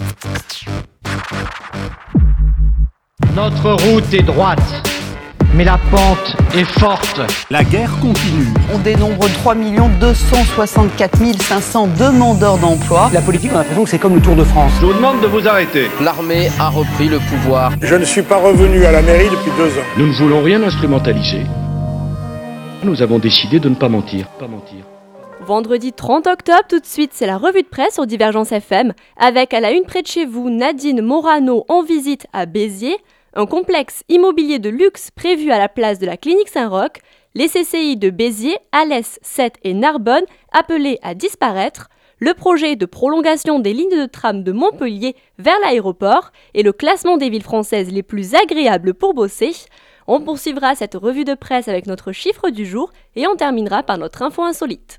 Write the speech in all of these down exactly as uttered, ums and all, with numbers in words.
Notre route est droite, mais la pente est forte. La guerre continue. On dénombre trois millions deux cent soixante-quatre mille cinq cents demandeurs d'emploi. La politique, on a l'impression que c'est comme le Tour de France. Je vous demande de vous arrêter. L'armée a repris le pouvoir. Je ne suis pas revenu à la mairie depuis deux ans. Nous ne voulons rien instrumentaliser. Nous avons décidé de ne pas mentir. Pas mentir. Vendredi trente octobre, tout de suite, c'est la revue de presse sur Divergence F M, avec à la une près de chez vous, Nadine Morano en visite à Béziers, un complexe immobilier de luxe prévu à la place de la clinique Saint-Roch, les C C I de Béziers, Alès, Sète et Narbonne appelés à disparaître, le projet de prolongation des lignes de tram de Montpellier vers l'aéroport et le classement des villes françaises les plus agréables pour bosser. On poursuivra cette revue de presse avec notre chiffre du jour et on terminera par notre info insolite.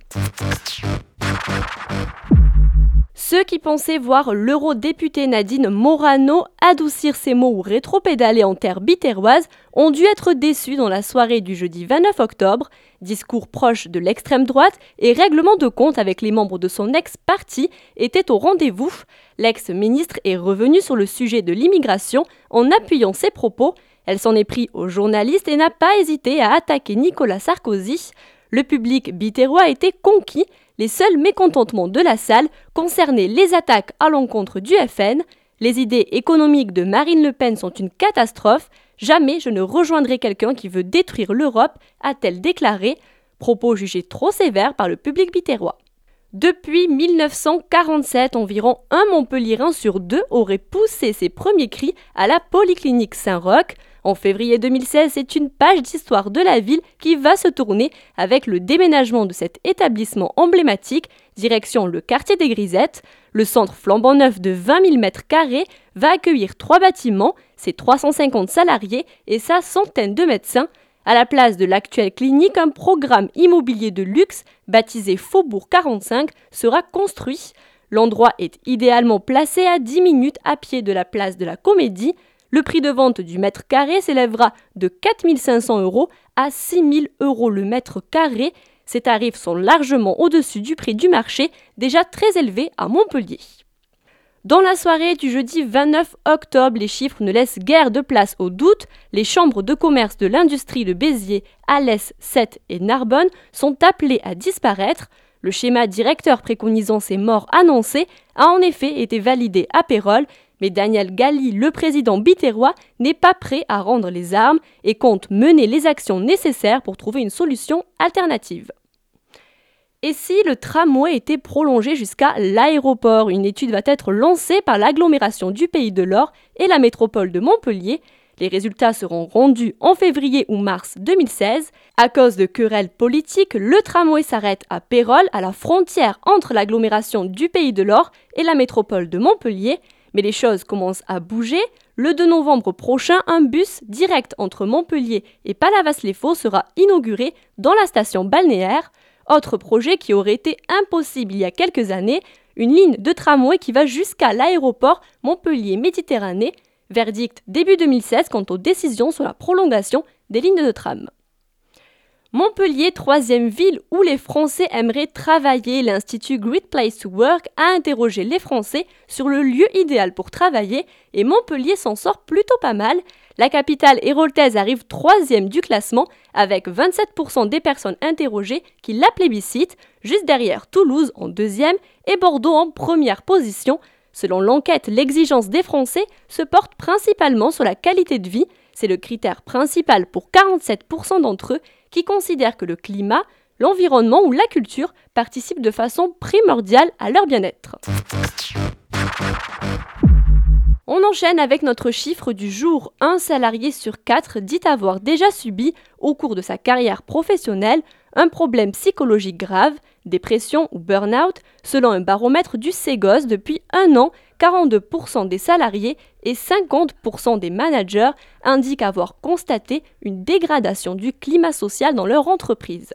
Ceux qui pensaient voir l'eurodéputée Nadine Morano adoucir ses mots ou rétropédaler en terre biterroise ont dû être déçus dans la soirée du jeudi vingt-neuf octobre. Discours proche de l'extrême droite et règlement de compte avec les membres de son ex-parti étaient au rendez-vous. L'ex-ministre est revenu sur le sujet de l'immigration en appuyant ses propos. Elle s'en est pris aux journalistes et n'a pas hésité à attaquer Nicolas Sarkozy. Le public biterrois a été conquis. Les seuls mécontentements de la salle concernaient les attaques à l'encontre du F N. Les idées économiques de Marine Le Pen sont une catastrophe. Jamais je ne rejoindrai quelqu'un qui veut détruire l'Europe, a-t-elle déclaré. Propos jugés trop sévères par le public biterrois. Depuis mille neuf cent quarante-sept, environ un Montpelliérain sur deux aurait poussé ses premiers cris à la polyclinique Saint-Roch. En février deux mille seize, c'est une page d'histoire de la ville qui va se tourner avec le déménagement de cet établissement emblématique, direction le quartier des Grisettes. Le centre flambant neuf de vingt mille mètres carrés va accueillir trois bâtiments, ses trois cent cinquante salariés et sa centaine de médecins. À la place de l'actuelle clinique, un programme immobilier de luxe, baptisé Faubourg quarante-cinq, sera construit. L'endroit est idéalement placé à dix minutes à pied de la place de la Comédie. Le prix de vente du mètre carré s'élèvera de quatre mille cinq cents euros à six mille euros le mètre carré. Ces tarifs sont largement au-dessus du prix du marché, déjà très élevé à Montpellier. Dans la soirée du jeudi vingt-neuf octobre, les chiffres ne laissent guère de place au doute. Les chambres de commerce de l'industrie de Béziers, Alès, Sète et Narbonne sont appelées à disparaître. Le schéma directeur préconisant ces morts annoncées a en effet été validé à Pérols, mais Daniel Galli, le président biterrois, n'est pas prêt à rendre les armes et compte mener les actions nécessaires pour trouver une solution alternative. Et si le tramway était prolongé jusqu'à l'aéroport? Une étude va être lancée par l'agglomération du Pays de l'Or et la métropole de Montpellier. Les résultats seront rendus en février ou mars deux mille seize. À cause de querelles politiques, le tramway s'arrête à Pérols, à la frontière entre l'agglomération du Pays de l'Or et la métropole de Montpellier. Mais les choses commencent à bouger. Le deux novembre prochain, un bus direct entre Montpellier et Palavas-les-Faux sera inauguré dans la station balnéaire. Autre projet qui aurait été impossible il y a quelques années, une ligne de tramway qui va jusqu'à l'aéroport Montpellier-Méditerranée. Verdict début deux mille seize quant aux décisions sur la prolongation des lignes de tram. Montpellier, troisième ville où les Français aimeraient travailler. L'Institut Great Place to Work a interrogé les Français sur le lieu idéal pour travailler et Montpellier s'en sort plutôt pas mal. La capitale héroltaise arrive troisième du classement avec vingt-sept pour cent des personnes interrogées qui la plébiscitent, juste derrière Toulouse en deuxième et Bordeaux en première position. Selon l'enquête, l'exigence des Français se porte principalement sur la qualité de vie. C'est le critère principal pour quarante-sept pour cent d'entre eux qui considèrent que le climat, l'environnement ou la culture participent de façon primordiale à leur bien-être. On enchaîne avec notre chiffre du jour. Un salarié sur quatre dit avoir déjà subi, au cours de sa carrière professionnelle, un problème psychologique grave, dépression ou burn-out, selon un baromètre du Ségos depuis un an, quarante-deux pour cent des salariés et cinquante pour cent des managers indiquent avoir constaté une dégradation du climat social dans leur entreprise.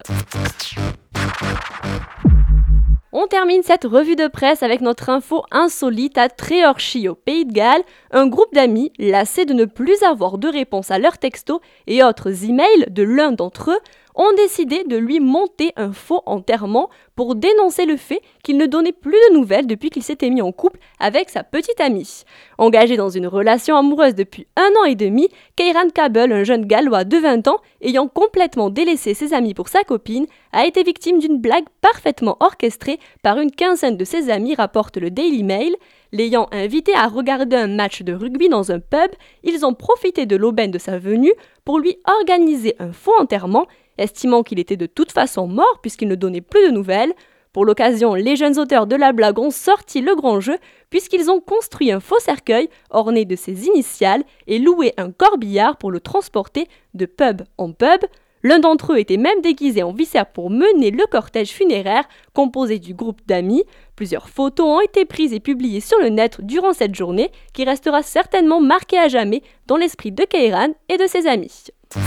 On termine cette revue de presse avec notre info insolite à Treorchy au Pays de Galles. Un groupe d'amis, lassés de ne plus avoir de réponse à leurs textos et autres emails de l'un d'entre eux, ont décidé de lui monter un faux enterrement pour dénoncer le fait qu'il ne donnait plus de nouvelles depuis qu'il s'était mis en couple avec sa petite amie. Engagé dans une relation amoureuse depuis un an et demi, Keiran Kabel, un jeune Gallois de vingt ans, ayant complètement délaissé ses amis pour sa copine, a été victime d'une blague parfaitement orchestrée par une quinzaine de ses amis, rapporte le Daily Mail. L'ayant invité à regarder un match de rugby dans un pub, ils ont profité de l'aubaine de sa venue pour lui organiser un faux enterrement, estimant qu'il était de toute façon mort puisqu'il ne donnait plus de nouvelles. Pour l'occasion, les jeunes auteurs de la blague ont sorti le grand jeu puisqu'ils ont construit un faux cercueil orné de ses initiales et loué un corbillard pour le transporter de pub en pub. L'un d'entre eux était même déguisé en viscère pour mener le cortège funéraire composé du groupe d'amis. Plusieurs photos ont été prises et publiées sur le net durant cette journée qui restera certainement marquée à jamais dans l'esprit de Keiran et de ses amis.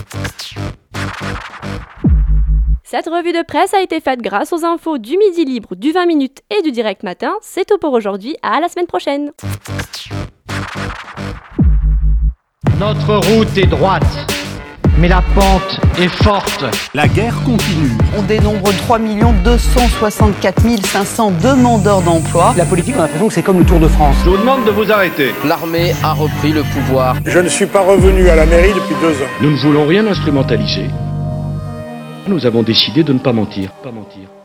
Cette revue de presse a été faite grâce aux infos du Midi Libre, du vingt minutes et du Direct Matin. C'est tout pour aujourd'hui, à la semaine prochaine. Notre route est droite, mais la pente est forte. La guerre continue. On dénombre trois millions deux cent soixante-quatre mille cinq cents demandeurs d'emploi. La politique, on a l'impression que c'est comme le Tour de France. Je vous demande de vous arrêter. L'armée a repris le pouvoir. Je ne suis pas revenu à la mairie depuis deux ans. Nous ne voulons rien instrumentaliser. Nous avons décidé de ne pas mentir. Pas mentir.